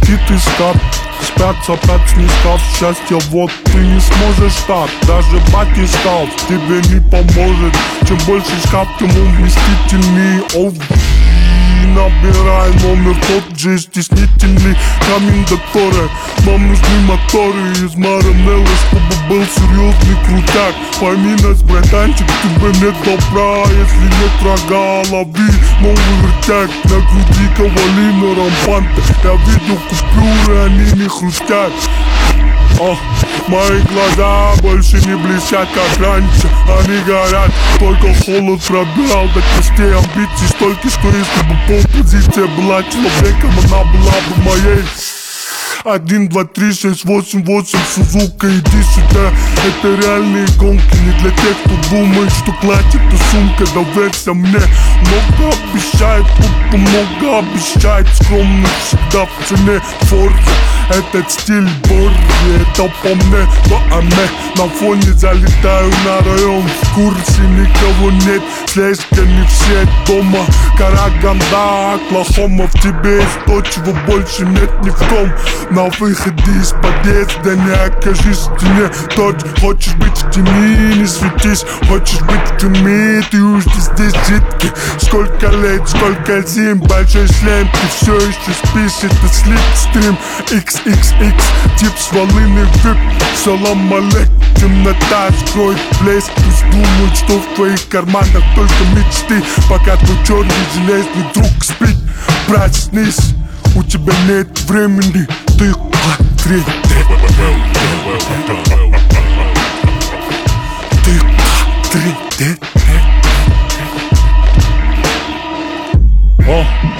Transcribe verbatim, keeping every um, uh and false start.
летит из скат. Спят, сопят, снискав счастье, вот ты не сможешь так. Даже батискаф тебе не поможет. Чем больше шкаф, тем он вместительней. Оу, набирай номер тот же стеснительный. Камень доктора, нам нужны моторы из Маранеллы, чтобы был серьезный крутяк. Пойми нас, братанчик, тебе нет добра. Если нет врага, лови новый вертяк. На груди кавалина рампанта. Я видел купюры, они не хрустят. О, мои глаза больше не блестят, как раньше. Они горят, только холод пробирал до костей. Амбиций столько, что если бы полпозиция была человеком, она была бы моей. Один, два, три, шесть, восемь, восемь, Сузука, иди сюда. Это реальные гонки, не для тех, кто думает, что клатч это сумка. Доверься мне, много обещает, будто много обещает. Скромно всегда в цене Форза. Этот стиль Борри, это по мне, но а мне на фоне залетаю на район. В курсе никого нет, слежка не все дома. Караганда, Оклахома, в тебе есть то, чего больше нет ни в ком. На выходе из подъезда не окажись в стене. Тот, хочешь быть в тени, не светись. Хочешь быть в тюрьме, ты уж здесь жидкий. Сколько лет, сколько зим, большой шлем, ты все еще спишь, это слипстрим. икс икс икс, тип с волыны вип. Салам алейкум, темнота скроет блеск. Пусть думают, что в твоих карманах только мечты. Пока твой черный железный друг спит, проснись. У тебя нет времени, ты катрит. Ты катрит. О.